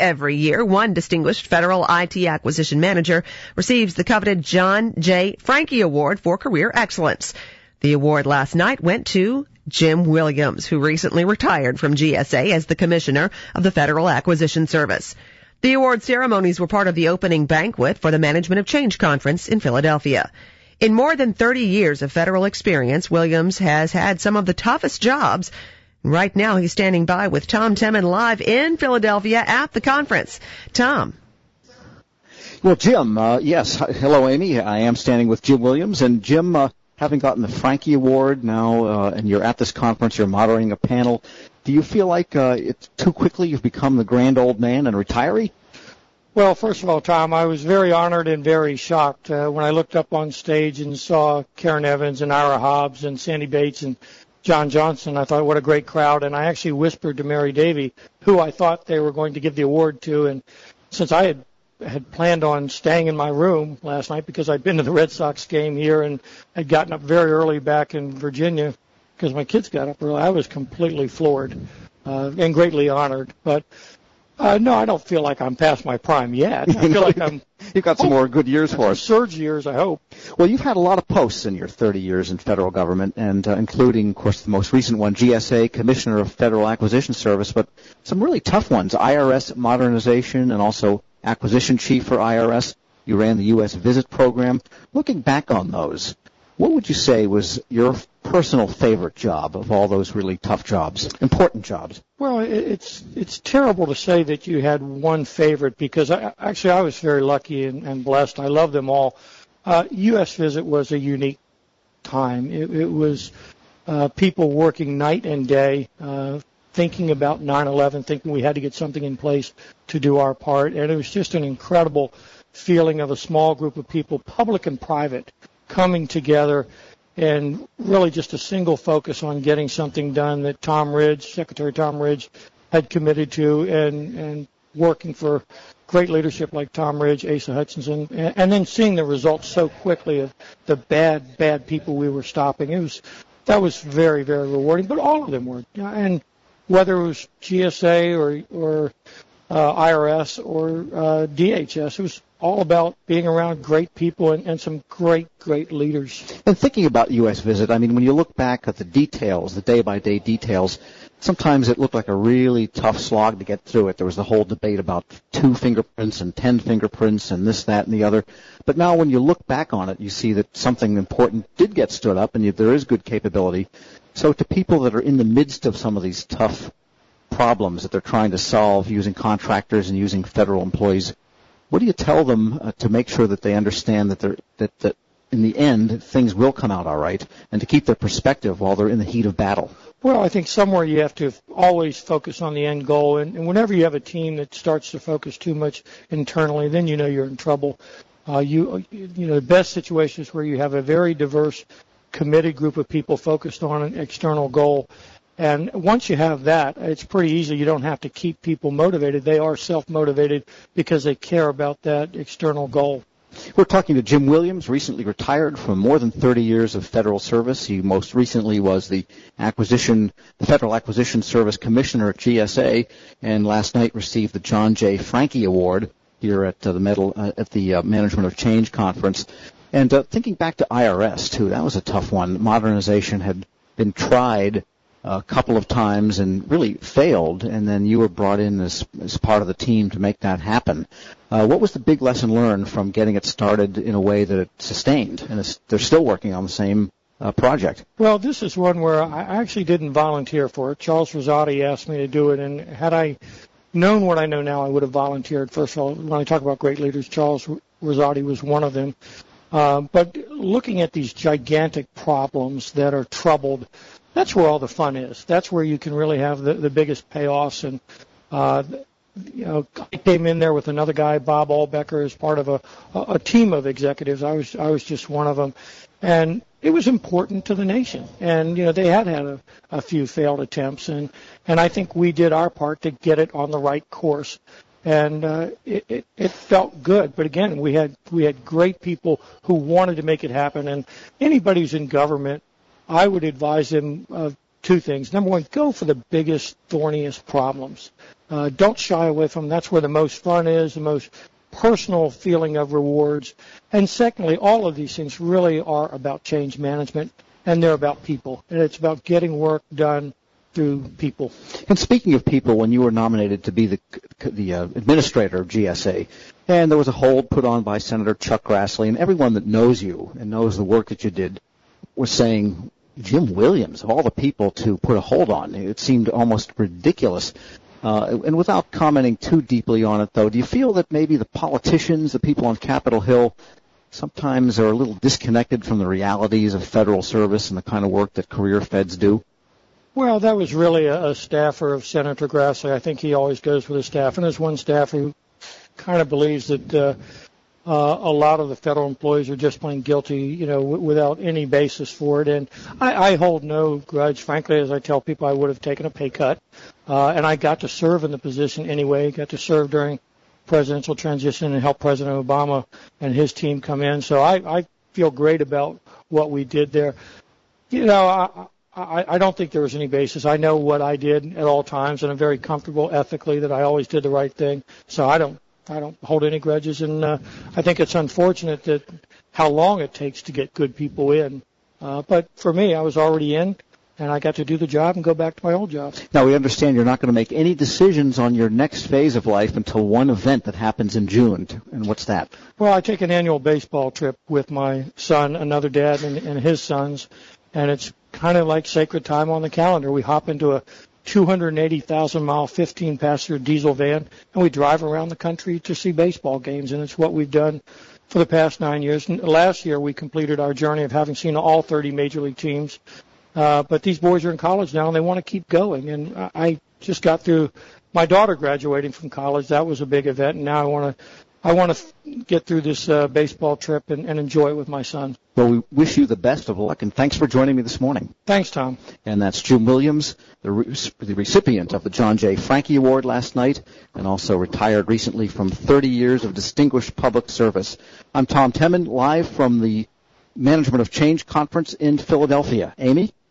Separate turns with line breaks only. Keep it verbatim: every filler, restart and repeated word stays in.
every year, one distinguished federal I T acquisition manager receives the coveted John J. Franke Award for Career Excellence. The award last night went to Jim Williams, who recently retired from G S A as the Commissioner of the Federal Acquisition Service. The award ceremonies were part of the opening banquet for the Management of Change Conference in Philadelphia. In more than thirty years of federal experience, Williams has had some of the toughest jobs. Right now, he's standing by with Tom Temin live in Philadelphia at the conference. Tom.
Well, Jim, uh, yes. Hello, Amy. I am standing with Jim Williams. And Jim, uh, having gotten the Franke Award now, uh, and you're at this conference, you're moderating a panel, do you feel like uh, it's too quickly you've become the grand old man and retiree?
Well, first of all, Tom, I was very honored and very shocked uh, when I looked up on stage and saw Karen Evans and Ira Hobbs and Sandy Bates and John Johnson. I thought, what a great crowd. And I actually whispered to Mary Davey, who I thought they were going to give the award to. And since I had had planned on staying in my room last night because I'd been to the Red Sox game here and had gotten up very early back in Virginia because my kids got up early, I was completely floored uh, and greatly honored. But Uh, no, I don't feel like I'm past my prime yet. I feel like I'm...
You've got some more good years for us.
Surge years, I hope.
Well, you've had a lot of posts in your thirty years in federal government, and uh, including, of course, the most recent one, G S A, Commissioner of Federal Acquisition Service, but some really tough ones, I R S modernization and also acquisition chief for I R S. You ran the U S Visit program. Looking back on those, what would you say was your personal favorite job of all those really tough jobs, important jobs?
Well, it's it's terrible to say that you had one favorite because I, actually I was very lucky and, and blessed. I love them all. Uh, U S Visit was a unique time. It, it was uh, people working night and day, uh, thinking about nine eleven, thinking we had to get something in place to do our part. And it was just an incredible feeling of a small group of people, public and private, coming together and really just a single focus on getting something done that Tom Ridge, Secretary Tom Ridge, had committed to, and, and working for great leadership like Tom Ridge, Asa Hutchinson, and, and then seeing the results so quickly of the bad, bad people we were stopping. It was that was very, very rewarding, but all of them were. And whether it was G S A or, or uh, I R S or uh, D H S, it was all about being around great people and, and some great, great leaders.
And thinking about U S Visit, I mean, when you look back at the details, the day-by-day details, sometimes it looked like a really tough slog to get through it. There was the whole debate about two fingerprints and ten fingerprints and this, that, and the other. But now when you look back on it, you see that something important did get stood up, and you, there is good capability. So to people that are in the midst of some of these tough problems that they're trying to solve using contractors and using federal employees, what do you tell them uh, to make sure that they understand that they're that, that in the end things will come out all right, and to keep their perspective while they're in the heat of battle?
Well, I think somewhere you have to always focus on the end goal, and, and whenever you have a team that starts to focus too much internally, then you know you're in trouble. Uh, you you know the best situation is where you have a very diverse, committed group of people focused on an external goal. And once you have that, it's pretty easy. You don't have to keep people motivated. They are self-motivated because they care about that external goal.
We're talking to Jim Williams, recently retired from more than thirty years of federal service. He most recently was the acquisition, the Federal Acquisition Service Commissioner at G S A, and last night received the John J. Franke Award here at uh, the medal uh, at the uh, Management of Change Conference. And uh, thinking back to I R S too, that was a tough one. Modernization had been tried a couple of times and really failed, and then you were brought in as, as part of the team to make that happen. Uh, what was the big lesson learned from getting it started in a way that it sustained? And it's, they're still working on the same uh, project.
Well, this is one where I actually didn't volunteer for it. Charles Rosati asked me to do it, and had I known what I know now, I would have volunteered. First of all, when I talk about great leaders, Charles Rosati was one of them. Uh, but looking at these gigantic problems that are troubled, that's where all the fun is. That's where you can really have the, the biggest payoffs. And, uh, you know, I came in there with another guy, Bob Allbecker, as part of a, a team of executives. I was I was just one of them. And it was important to the nation. And, you know, they had had a, a few failed attempts. And, and I think we did our part to get it on the right course. And uh, it, it, it felt good. But, again, we had we had great people who wanted to make it happen. And anybody who's in government, I would advise them of two things. Number one, go for the biggest, thorniest problems. Uh, don't shy away from them. That's where the most fun is, the most personal feeling of rewards. And secondly, all of these things really are about change management, and they're about people. And it's about getting work done through people.
And speaking of people, when you were nominated to be the the uh, administrator of G S A, and there was a hold put on by Senator Chuck Grassley, and everyone that knows you and knows the work that you did was saying, Jim Williams, of all the people to put a hold on, it seemed almost ridiculous. Uh, and without commenting too deeply on it, though, do you feel that maybe the politicians, the people on Capitol Hill, sometimes are a little disconnected from the realities of federal service and the kind of work that career feds do?
Well, that was really a, a staffer of Senator Grassley. I think he always goes with his staff. And there's one staffer who kind of believes that uh, uh, a lot of the federal employees are just plain guilty, you know, w- without any basis for it. And I, I hold no grudge. Frankly, as I tell people, I would have taken a pay cut. Uh, and I got to serve in the position anyway, got to serve during presidential transition and help President Obama and his team come in. So I, I feel great about what we did there. You know, I, I, I don't think there was any basis. I know what I did at all times, and I'm very comfortable ethically that I always did the right thing. So I don't, I don't hold any grudges, and uh, I think it's unfortunate that how long it takes to get good people in. Uh, but for me, I was already in, and I got to do the job and go back to my old job.
Now, we understand you're not going to make any decisions on your next phase of life until one event that happens in June. And what's that?
Well, I take an annual baseball trip with my son, another dad, and, and his sons, and it's kind of like sacred time on the calendar. We hop into a two hundred eighty thousand mile, fifteen passenger diesel van, and we drive around the country to see baseball games, and it's what we've done for the past nine years. And last year, we completed our journey of having seen all thirty major league teams. Uh, but these boys are in college now, and they want to keep going. And I just got through my daughter graduating from college. That was a big event, and now I want to I want to get through this uh, baseball trip and, and enjoy it with my son.
Well, we wish you the best of luck, and thanks for joining me this morning.
Thanks, Tom.
And that's Jim Williams, the, re- the recipient of the John J. Franke Award last night, and also retired recently from thirty years of distinguished public service. I'm Tom Temin, live from the Management of Change Conference in Philadelphia. Amy?